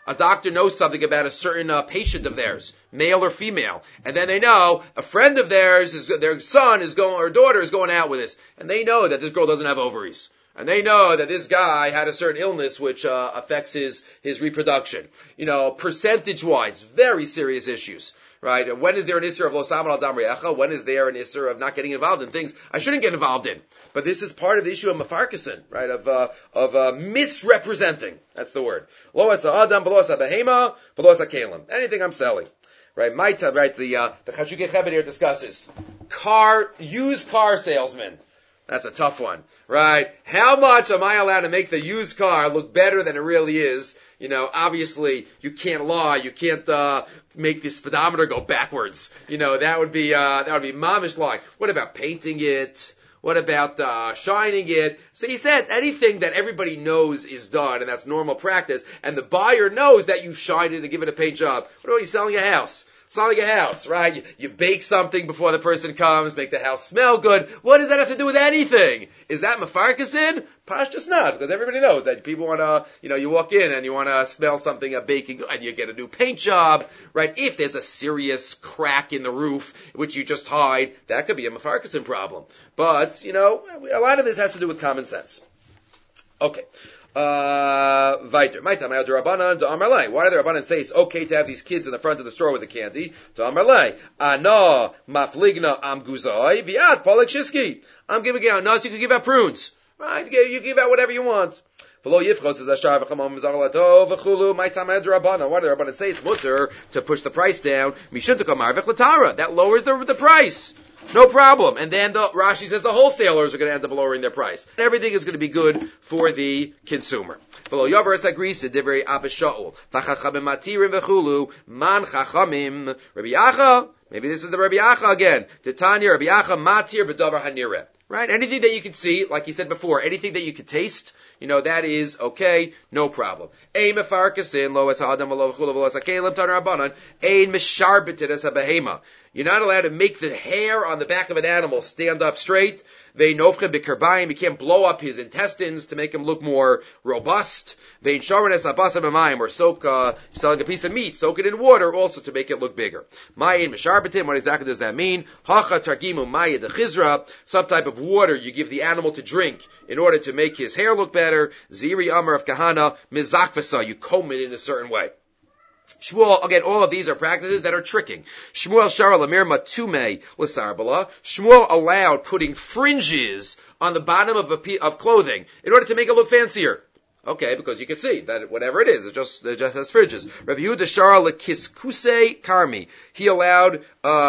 [SPEAKER 1] A doctor knows something about a certain patient of theirs, male or female, and then they know a friend of theirs, their son is going, or daughter is going out with this, and they know that this girl doesn't have ovaries. And they know that this guy had a certain illness which affects his reproduction. Percentage-wise, very serious issues. Right? When is there an isser of lo saman al dam re'echa? When is there an isser of not getting involved in things I shouldn't get involved in? But this is part of the issue of mafarkasin, right? Of misrepresenting. That's the word. Lo asa adam, v'lo asa behema, v'lo asa kelim. Anything I'm selling. Right? The Chashukei Cheved here discusses used car salesman. That's a tough one, right? How much am I allowed to make the used car look better than it really is? Obviously, you can't lie. You can't make the speedometer go backwards. That would be mamish lying. What about painting it? What about shining it? So he says anything that everybody knows is done, and that's normal practice, and the buyer knows that you shine it and give it a paint job. What about you selling a house? Selling a house, right? You bake something before the person comes, make the house smell good. What does that have to do with anything? Is that mafarkasin? Pashtus not, because everybody knows that people want to, you walk in and you want to smell something baking, and you get a new paint job, right? If there's a serious crack in the roof, which you just hide, that could be a mafarkasin problem. But, a lot of this has to do with common sense. Okay. Weiter. My time, Why do the Rabbanan say it's okay to have these kids in the front of the store with the candy? Ano mafligna am guzai viat polek shiski. I'm giving out nuts. You can give out prunes, right? You give out whatever you want. My time, Why do the Rabbanan say it's mutter to push the price down? That lowers the price. No problem. And then Rashi says the wholesalers are going to end up lowering their price. Everything is going to be good for the consumer. Maybe this is the Rabbi Acha again. Titania Rabbi Acha matir b'davar hanireh. Right? Anything that you can see, like he said before, anything that you can taste, that is okay, no problem. Ein mefarkasin lo es ha'adam v'lo v'chulu v'lo es ha'kelim taner rabbanan ein misharbeted es ha'behema. You're not allowed to make the hair on the back of an animal stand up straight. Vein nofchem b'kerbayim. You can't blow up his intestines to make him look more robust. Vein sharon es ha'basar b'mayim, or selling a piece of meat, soak it in water also to make it look bigger. Ma'in misharbetim. What exactly does that mean? Hacha targimu ma'id chizra. Some type of water you give the animal to drink in order to make his hair look better. Ziri amar of kahana mizakvasa. You comb it in a certain way. Shmuel, again, all of these are practices that are tricking. Shmuel shara lamir matume l'sarbala. Shmuel allowed putting fringes on the bottom of clothing in order to make it look fancier. Okay, because you can see that whatever it is, it just has fringes. Rav Yehuda shara lekiskuse karmi. He allowed,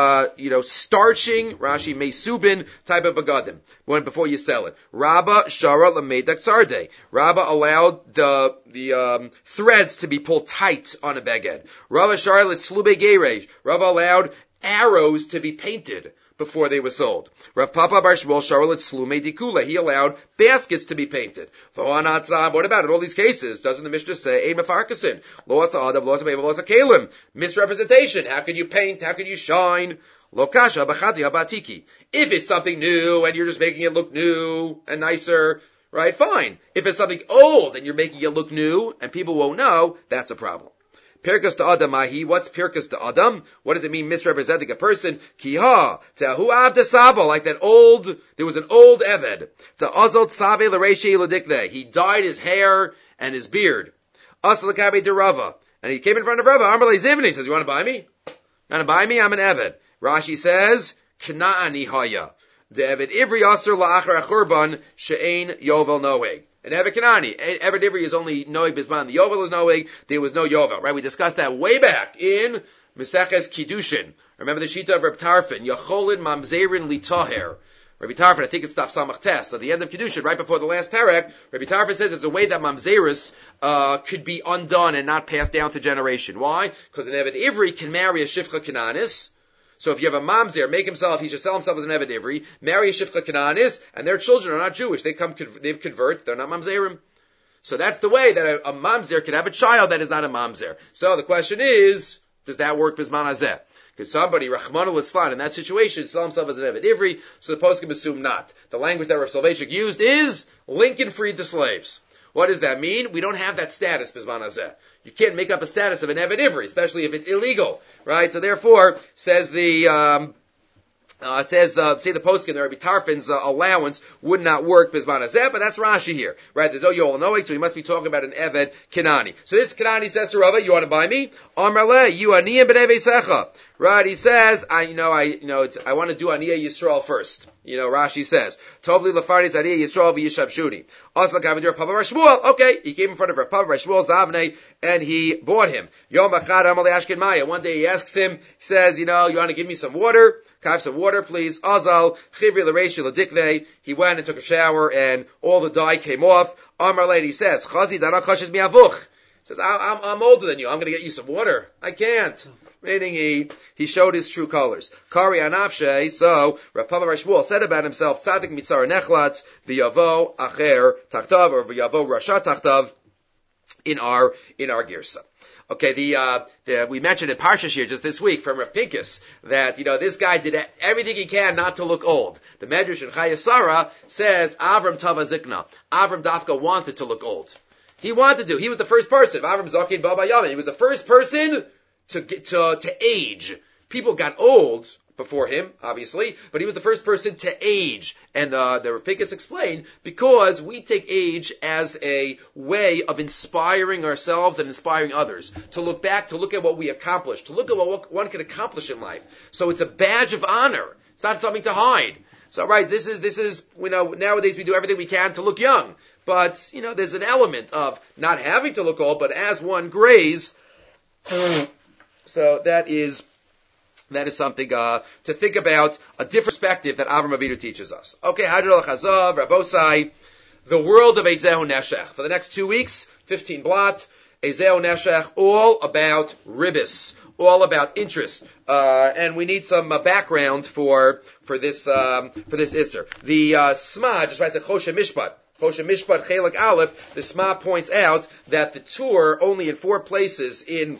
[SPEAKER 1] starching, Rashi meisubin type of begadim before you sell it. Rabba shara lemeidak sarde. Rabba allowed the threads to be pulled tight on a beged. Rabba shara letzlube gerej. Rabba allowed arrows to be painted before they were sold. Rav Papa Bar Shmuel Sharolet Slume Dikula. He allowed baskets to be painted. What about it? All these cases, doesn't the Mishnah say, Ein mefarkasin, lo asa adam, lo asa meiva, lo asa kelim? Misrepresentation. How can you paint? How can you shine? Lo kasha b'chati habatiki. If it's something new and you're just making it look new and nicer, right, fine. If it's something old and you're making it look new and people won't know, that's a problem. Pirkus to Adam mahi. What's Pirkus to Adam? What does it mean misrepresenting a person? Kiha. Tehu avda saba. Like there was an old Eved. To azot sabe l'reishi l'dikne. He dyed his hair and his beard. Asal l'kabe de Rava. And he came in front of Rava. Amar le'zivni. He says, you want to buy me? You want to buy me? I'm an Eved. Rashi says, Kna'ani haya. The Eved Ivri asur la'achar achurban she'ein yovel noeg. And Eved Kanani, Eved Ivri is only Noeg Bisman. The Yovel is Noeg. There was no Yovel, right? We discussed that way back in Meseches Kiddushin. Remember the Shita of Reb Tarfon, Yacholin Mamzerin Litaher. Rabbi Tarfon, I think it's Daf Samach Tes. So the end of Kiddushin, right before the last parak, Rabbi Tarfon says it's a way that Mamzeris could be undone and not passed down to generation. Why? Because an Eved Ivri can marry a Shifcha Kananis. So if you have a mamzer, he should sell himself as an Eved Ivri, marry a Shifcha Kananis, and their children are not Jewish. They convert, they're not mamzerim. So that's the way that a mamzer can have a child that is not a mamzer. So the question is, does that work Bisman Hazeh? Could somebody, Rachmana Litzlan, in that situation, sell himself as an Eved Ivri? So the poskim assume not. The language that Rav Soloveitchik used is, Lincoln freed the slaves. What does that mean? We don't have that status, Bizman Hazeh. You can't make up a status of an Eved Ivri, especially if it's illegal, right? So therefore, says the say the poskim, the Rabbi Tarfon's allowance would not work Bizman Hazeh, but that's Rashi here, right? There's Oyol Noik, so he must be talking about an Eved Kenani. So this Kenani says to Rava, you want to buy me? Amrle, you aniyim b'nei veisecha. Right? He says, I want to do Aniyah Yisrael first. Rashi says, Tovli lefarnis Aniyah Yisrael v'yishabshuni. Also, Gavadir Papa Bar Shmuel. Okay, he came in front of her Papa Bar Shmuel Zavnei, and he bought him. Yom Echad Amalei Ashken Maya. One day he asks him, he says, you want to give me some water? Can I have some water, please? Azal, Chivri l'reishi l'diknei. He went and took a shower, and all the dye came off. Amar lady says, Chazi dana kashes mi avuch. Says, I'm older than you. I'm going to get you some water. I can't. Meaning he showed his true colors. Kari anafshe, so Rav Papa Bar Shmuel said about himself, Tzadik mitzar nechlatz, v'yavo acher tachtav, or v'yavo rasha tachtav, in our girsa. Okay, we mentioned in Parsha here just this week from Rav Pinkus that, this guy did everything he can not to look old. The Medrash in Chaya Sarah says, Avram Tava Zikna. Avram Dafka wanted to look old. He wanted to. He was the first person. Avram Zakin Baba Yamin. He was the first person to age. People got old before him, obviously, but he was the first person to age. And the Rav Pinkus explained, because we take age as a way of inspiring ourselves and inspiring others, to look back, to look at what we accomplished, to look at what one can accomplish in life. So it's a badge of honor. It's not something to hide. So, right, this is, nowadays we do everything we can to look young. But, there's an element of not having to look old, but as one grays, so that is something to think about, a different perspective that Avram Avinu teaches us. Okay, Hadrol Chazav, Rabosai, the world of Eizehu Neshech. For the next 2 weeks, 15 blot, Eizehu Neshech, all about ribis, all about interest. And we need some background for this Isser. The Sma just writes a Choshe Mishpat. Choshe Mishpat Chelik Aleph, the Sma points out that the Tur only in 4 places in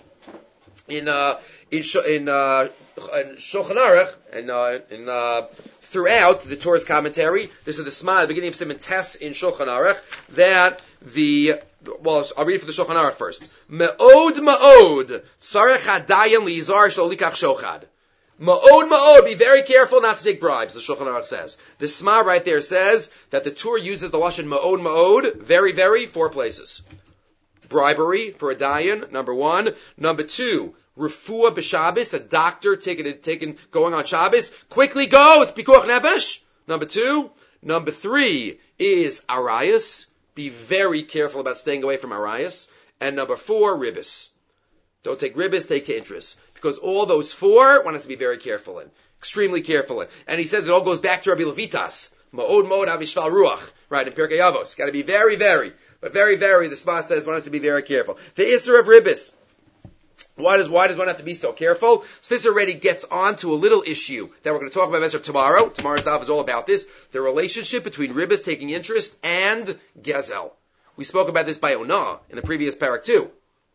[SPEAKER 1] Shulchan Aruch and throughout the Torah's commentary, this is the Sma at the beginning of Siman Tes in Shulchan Aruch, that I'll read it for the Shulchan Aruch first. Me'od sarech hadayan lizar sholikach shochad. Ma'od, be very careful not to take bribes, the Shulchan Aruch says. The Sma right there says that the Torah uses the lashon ma'od, very, very, 4 places. Bribery for a dayan, number 1. Number 2, refuah b'Shabbos, a doctor going on Shabbos. Quickly go, it's pikuach nefesh. Number 2. Number 3 is arayas. Be very careful about staying away from arayas. And number 4, ribis. Don't take ribis, take interest. Because all those 4, one has to be very careful in. Extremely careful in. And he says it all goes back to Rabbi Levitas. Ma'od avishval ruach. Right, in Pirkei Avos. Gotta be very, very, but very, very, the Sma says one has to be very careful. The Isser of ribis. Why does one have to be so careful? So this already gets on to a little issue that we're going to talk about tomorrow. Tomorrow's daf is all about this. The relationship between ribis, taking interest, and gezel. We spoke about this by Onah in the previous parak too.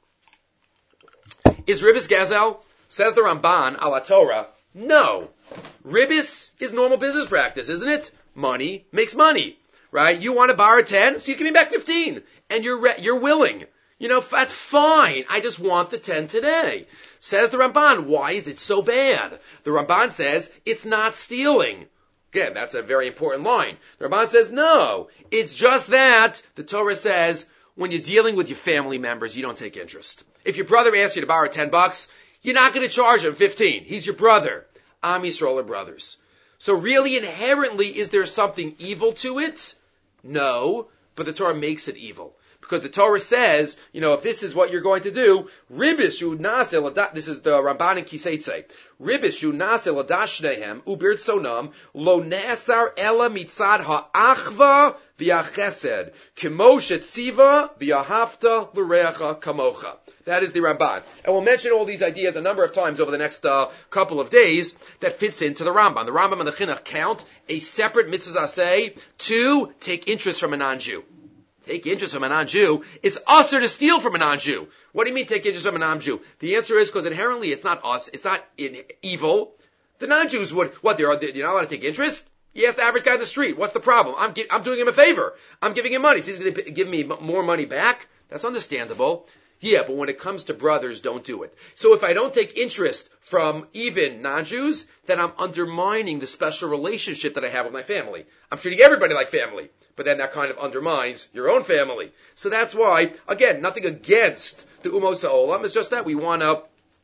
[SPEAKER 1] Is ribis gezel? Says the Ramban, ala Torah, no. Ribis is normal business practice, isn't it? Money makes money, right? You want to borrow 10, so you give me back 15. And you're willing. That's fine. I just want the 10 today. Says the Ramban, why is it so bad? The Ramban says, it's not stealing. Again, that's a very important line. The Ramban says, no. It's just that the Torah says, when you're dealing with your family members, you don't take interest. If your brother asks you to borrow $10, you're not going to charge him 15. He's your brother. Am Yisrael are brothers. So really, inherently, is there something evil to it? No, but the Torah makes it evil. Because the Torah says, if this is what you're going to do, ribis shu naseh, this is the Ramban and Kiseitze, ribis shu naseh ladashnehem, ubird sonam, lo nasar ela mitzad ha'achva v'achesed, kemo shetziva v'ahavta l'reacha kamocha. That is the Ramban. And we'll mention all these ideas a number of times over the next couple of days that fits into the Rambam. The Rambam and the Chinuch count a separate mitzvah aseh to take interest from a non-Jew. Take interest from a non-Jew. It's usher to steal from a non-Jew. What do you mean take interest from a non-Jew? The answer is because inherently it's not us. It's not evil. The non-Jews would, you're not allowed to take interest? He asked the average guy in the street, what's the problem? I'm doing him a favor. I'm giving him money. So he's going to give me more money back? That's understandable. Yeah, but when it comes to brothers, don't do it. So if I don't take interest from even non-Jews, then I'm undermining the special relationship that I have with my family. I'm treating everybody like family, but then that kind of undermines your own family. So that's why, again, nothing against the Umos HaOlam. It's just that we want to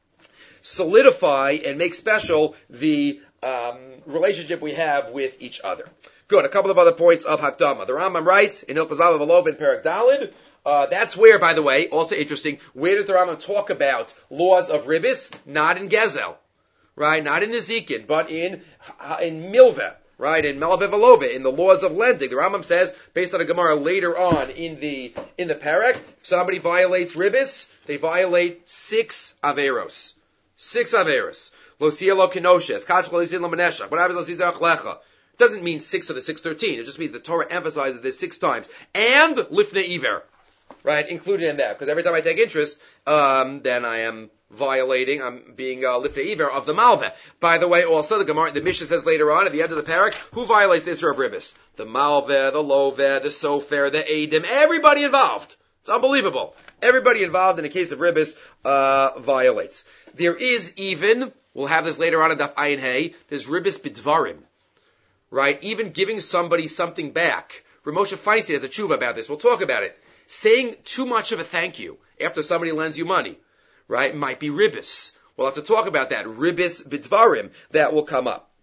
[SPEAKER 1] solidify and make special the relationship we have with each other. Good. A couple of other points of Hakdama. The Rambam writes in Hilchos Vav V'Lov in Perek Daled. That's where, by the way, also interesting, where does the Rambam talk about laws of Ribbis? Not in Gezel, right? Not in Ezekiel, but in Milveh, right? In Malveh V'Love, in the laws of lending. The Rambam says, based on a Gemara later on in the Perek, if somebody violates Ribbis, they violate 6 Averos. 6 Averos. Lo siya lo kenoshes. Kas lo siya lo meneshach. What happens lo siya lecha? It doesn't mean 6 of the 613. It just means the Torah emphasizes this 6 times. And lifnei iver. Right, included in that, because every time I take interest, then I am violating, I'm being lifnei iver of the malveh. By the way, also the Gemara, the Mishnah says later on at the end of the parak, who violates the Isra of Ribbis? The malveh, the loveh, the sofer, the edim, everybody involved. It's unbelievable. Everybody involved in a case of Ribbis violates. There is even, we'll have this later on in Daf Ayin Hey, there's Ribbis bidvarim, right? Even giving somebody something back. Ramosha Feinstein has a tshuva about this. We'll talk about it. Saying too much of a thank you after somebody lends you money, right, might be ribbis. We'll have to talk about that. Ribbis bidvarim. That will come up.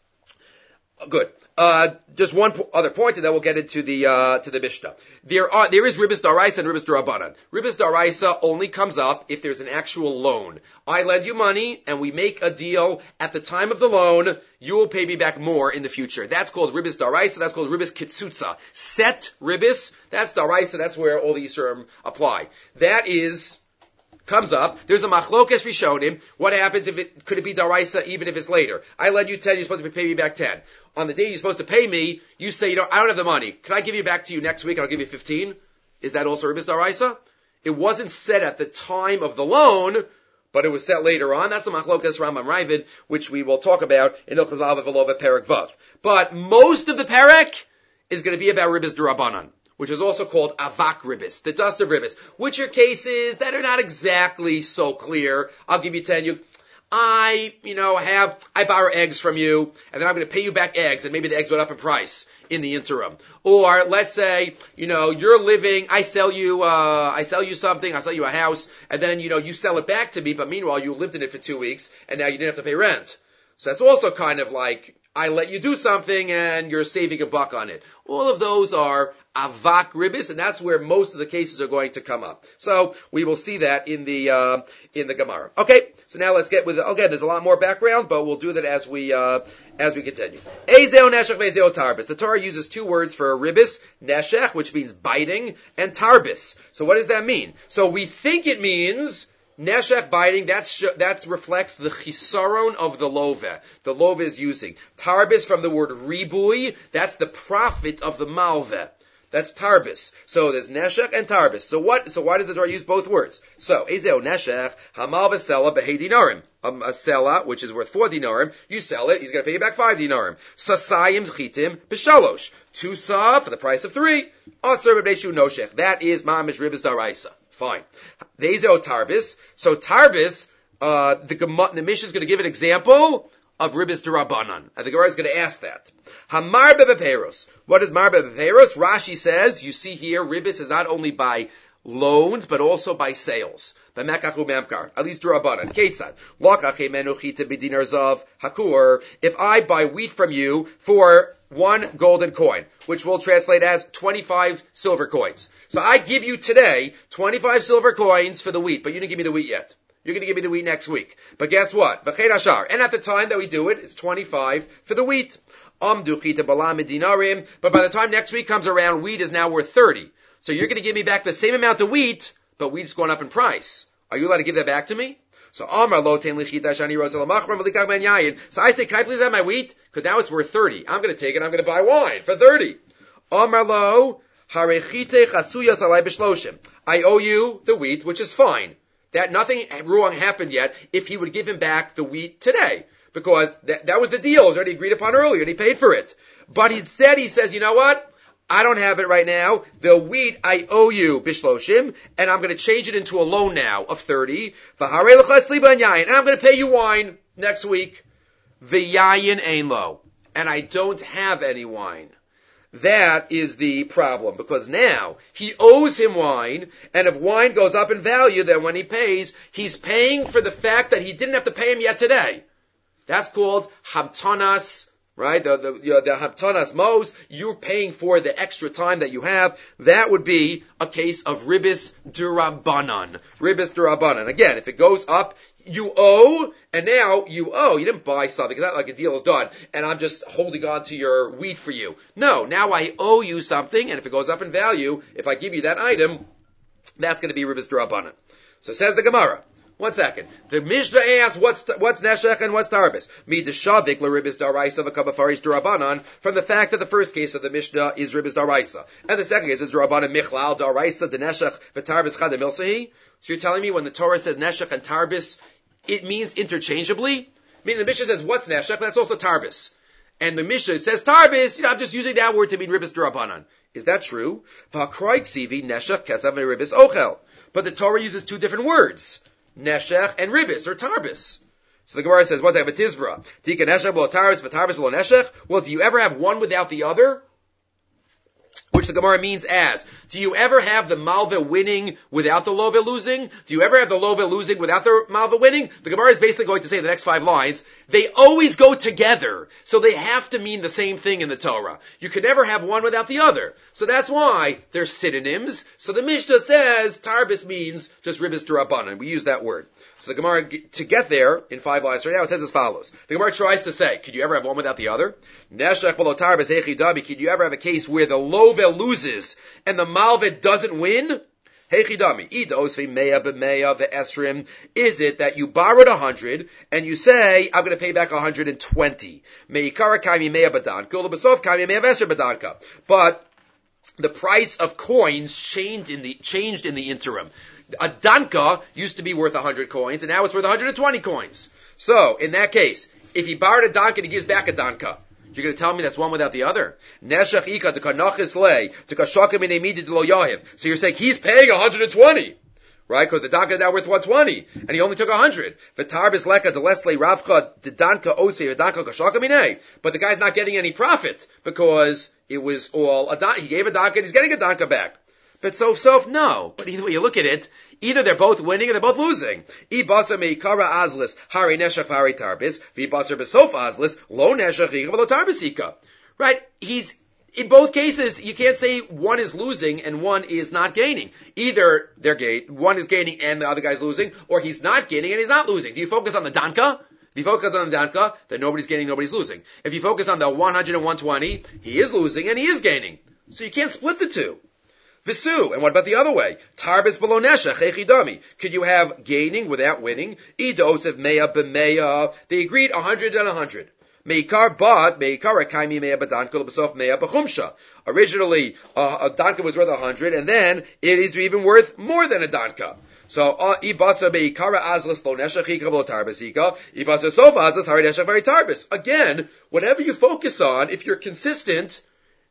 [SPEAKER 1] Good. Just one other point, and then we'll get into the Mishnah. There is Ribbis Daraisa and Ribbis Darabanan. Ribbis Daraisa only comes up if there's an actual loan. I lend you money, and we make a deal at the time of the loan. You will pay me back more in the future. That's called Ribbis Daraisa. That's called Ribbis Kitsutza. Set Ribbis. That's Daraisa. That's where all the Yisurim apply. That comes up. There's a machlokes rishonim. What happens could it be daraisa even if it's later? I lend you 10, you're supposed to pay me back 10. On the day you're supposed to pay me, you say, I don't have the money. Can I give you back to you next week and I'll give you 15? Is that also ribbis daraisa? It wasn't set at the time of the loan, but it was set later on. That's a machlokes Rambam Ravid, which we will talk about in Hilchos Vav V'Lov Perek Vav. But most of the Perek is going to be about ribbis durabanan, which is also called avak ribbis, the dust of ribbis, which are cases that are not exactly so clear. I'll give you 10. I borrow eggs from you, and then I'm going to pay you back eggs, and maybe the eggs went up in price in the interim. Or let's say, you're living, I sell you something, I sell you a house, and then, you sell it back to me, but meanwhile you lived in it for 2 weeks, and now you didn't have to pay rent. So that's also kind of like, I let you do something and you're saving a buck on it. All of those are avak ribbis, and that's where most of the cases are going to come up. So we will see that in the Gemara. Okay, so now let's get with it. Again, there's a lot more background, but we'll do that as we continue. Ezeo neshech ve'ezeo tarbis. The Torah uses 2 words for ribbis, neshech, which means biting, and tarbis. So what does that mean? So we think it means neshech, biting, that reflects the chisaron of the loveh. The loveh is using. Tarbis from the word ribui, that's the profit of the malveh. That's tarbis. So there's neshech and tarbis. So why does the Torah use both words? So, ezeo neshech, hamal v'sela b'hei dinarim. A sela, which is worth 4 dinarim, you sell it, he's going to pay you back 5 dinarim. Sasayim chitim b'shalosh. 2 sa for the price of 3. Aser b'bneishu noshech. That is mamish ribbis daraisa. Fine. Ezeo tarbis. So tarbis, the Mishnah is going to give an example of ribbis derabanan. And the Gemara is going to ask that. Hamar bebeperos. What is mar bebeperos? Rashi says, you see here, ribbis is not only by loans, but also by sales. B'mekach u'memkar. At least derabanan. Ketzad. Lokach emenu chita b'dinar zav hakur. If I buy wheat from you for 1 golden coin, which we'll translate as 25 silver coins. So I give you today 25 silver coins for the wheat, but you didn't give me the wheat yet. You're going to give me the wheat next week. But guess what? V'chein hashar. And at the time that we do it, it's 25 for the wheat. Amdu chita balam dinarim. But by the time next week comes around, wheat is now worth 30. So you're going to give me back the same amount of wheat, but wheat's going up in price. Are you allowed to give that back to me? So Amar lo tein lichita shani rosel machram v'likach ben yayin. So I say, can I please have my wheat? Because now it's worth 30. I'm going to take it. I'm going to buy wine for 30. Amar lo harechite chasuyas alai b'shloshim. I owe you the wheat, which is fine. That nothing wrong happened yet if he would give him back the wheat today. Because that was the deal. It was already agreed upon earlier and he paid for it. But instead he says, you know what? I don't have it right now. The wheat I owe you, bishloshim, and I'm going to change it into a loan now of 30. And I'm going to pay you wine next week. V'yayin ein lo. And I don't have any wine. That is the problem, because now he owes him wine, and if wine goes up in value, then when he pays, he's paying for the fact that he didn't have to pay him yet today. That's called hamtanas, right? The hamtanas mos, you're paying for the extra time that you have. That would be a case of ribis durabanan. Ribis durabanan. Again, if it goes up, you owe, and now you owe. You didn't buy something. It's not like a deal is done, and I'm just holding on to your wheat for you. No, now I owe you something, and if it goes up in value, if I give you that item, that's going to be ribis durabanan. So says the Gemara. One second. The Mishnah asks, what's neshech and what's tarbis? Mi deshavik l'ribis daraisa v'kabafarish durabanan, from the fact that the first case of the Mishnah is ribis daraisa, and the second case is durabanan michlal daraisa the neshech v'tarbis chad milsahi. So you're telling me when the Torah says neshech and tarbis, it means interchangeably? Meaning the Mishnah says, what's neshech? That's also tarbis. And the Mishnah says tarbis, I'm just using that word to mean ribis durabanan. Is that true? V'hakroik sivi neshech kesav ribis ochel. But the Torah uses two different words. Neshech and ribis, or tarbis. So the Gemara says, what's that? V'tizbra. Tika neshech below tarbis, v'tarbis below neshech. Well, do you ever have one without the other? Which the Gemara means as, do you ever have the malva winning without the lova losing? Do you ever have the lova losing without the malva winning? The Gemara is basically going to say in the next 5 lines, they always go together. So they have to mean the same thing in the Torah. You can never have one without the other. So that's why they're synonyms. So the Mishnah says, tarbis means just ribis durabanan. We use that word. So the Gemara, to get there in 5 lines right now, it says as follows. The Gemara tries to say, could you ever have one without the other? Neshech below tarbis hechidabi. Could you ever have a case where the lova loses and the malva doesn't win? Hechidami. Ida osvi meya b'meya ve'esrim. Is it that you borrowed 100 and you say, I'm going to pay back 120? Meikara kaimi meya badanka, u'lebesof kaimi meya v'esrim badanka. But the price of coins changed in the interim. A danka used to be worth 100 coins, and now it's worth 120 coins. So, in that case, if he borrowed a danka and he gives back a danka, you're going to tell me that's one without the other? Neshech ika t'kanachis lei, t'kashakim inemidi d'lo yahiv. So you're saying he's paying 120, right? Because the danka is now worth 120, and he only took 100. V'tarbis leka d'lesle ravcha d'danka osei v'danka kashakim inei. But the guy's not getting any profit, because it was all he gave a danka and he's getting a danka back. But so, no. But either way you look at it, either they're both winning or they're both losing. Ibasa meikara azlis, hari neshach, hari tarbis, v'ibasa besof azlis, lo neshach, lo tarbisika. Right? In both cases, you can't say one is losing and one is not gaining. Either one is gaining and the other guy's losing, or he's not gaining and he's not losing. Do you focus on the danka? If you focus on the danka, then nobody's gaining, nobody's losing. If you focus on the 100 and 120, he is losing and he is gaining. So you can't split the two. Visu, and what about the other way? Tarbis below neshech, echidami. Could you have gaining without winning? Idosef meya b'meya. They agreed 100 and 100. Meikar akaimi meya badanka l'besof meya b'chumsha. Originally, a danka was worth 100, and then it is even worth more than a danka. So, ibasa meikara azlas lo neshech ika below tarbisika. Ibasa sof azlas hari neshech hari tarbis. Again, whatever you focus on, if you're consistent,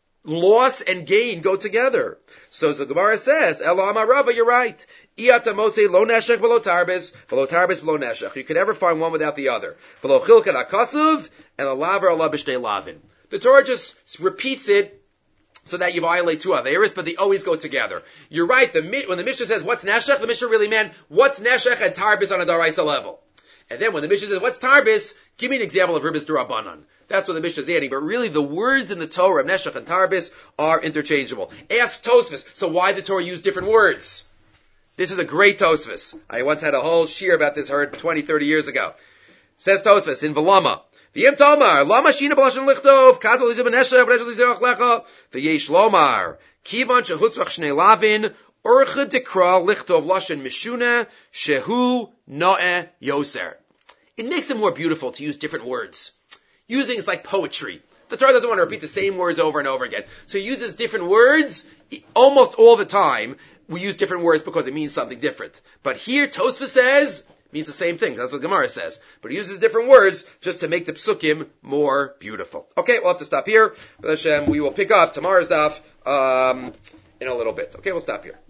[SPEAKER 1] loss and gain go together. So the Gemara says, Elo Amarava, you're right. Iatamote lo neshech below tarbis below neshech. You can never find one without the other. Below chilkat akasuv and a laver ala b'shtei lavin. The Torah just repeats it so that you violate two averis, but they always go together. You're right. When the Mishnah says what's neshech, the Mishnah really meant what's neshech and tarbis on a daraisa level. And then when the Mishnah says what's tarbis, give me an example of ribis durabanan. That's what the Mishnah is adding. But really, the words in the Torah, Neshech and Tarbis, are interchangeable. Ask Tosfos, so why the Torah use different words? This is a great Tosfos. I once had a whole shiur about this heard 20, 30 years ago. Says Tosfos in Velama. V'yem Talmar, Lama Shina B'Lashon Lichtov, Kazal Yizim Neshech, V'Neshech Yizirach Lecha, V'yesh Lomar, Kivan Shehutzrach Shnei Lavin, Urcha Dekra Lichtov Lashon Mishuna, Shehu Noe Yoser. It makes it more beautiful to use different words. Using it's like poetry. The Torah doesn't want to repeat the same words over and over again. So he uses different words almost all the time. We use different words because it means something different. But here Tosfos says, means the same thing. That's what Gemara says. But he uses different words just to make the psukim more beautiful. Okay, we'll have to stop here. We will pick up tomorrow's daf in a little bit. Okay, we'll stop here.